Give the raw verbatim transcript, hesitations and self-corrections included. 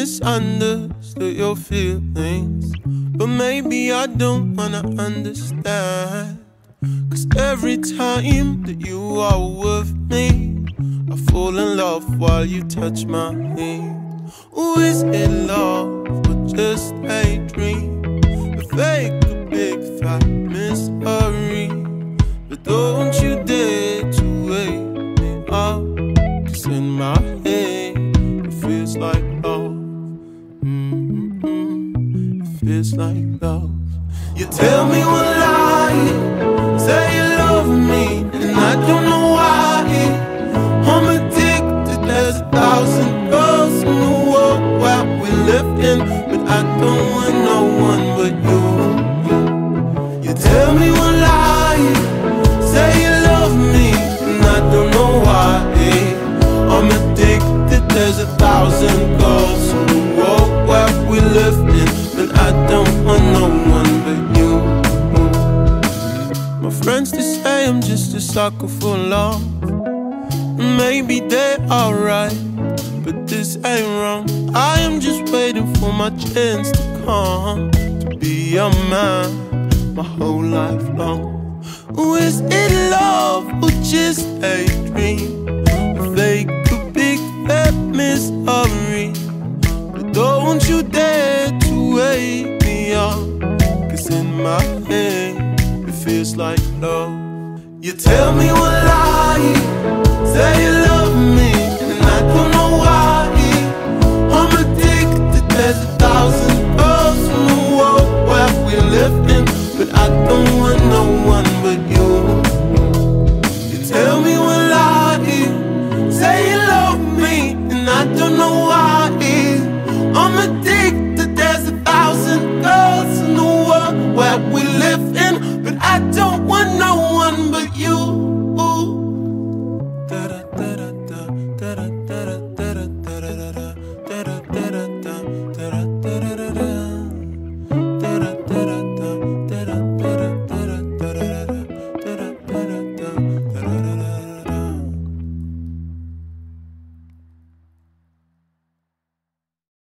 misunderstood your feelings, but maybe I don't wanna understand. Cause every time that you are with me, I fall in love while you touch my hand. Ooh, is it love or just a dream? A fake, a big fat mystery. But don't you dare to wake me up, cause in my head it feels like love. Mm-hmm. It feels like love. You tell me one lie, say you love me, and I don't know why. I'm addicted, there's a thousand girls in the world where we live in, but I don't want no one but you. You tell me one lie, say you love me, and I don't know why. I'm addicted, there's a thousand girls in the world where we live in, but I don't want no one but you. My friends, they say I'm just a sucker for love. Maybe they're alright, but this ain't wrong. I am just waiting for my chance to come, to be a man my whole life long. Ooh, is it love or just a dream? A fake, a big fat mystery. But don't you dare to wake me up, cause in my head it feels like love. You tell me one lie, say you love me, and I don't know why. I'm addicted, there's a thousand girls in the world where we live in, but I don't want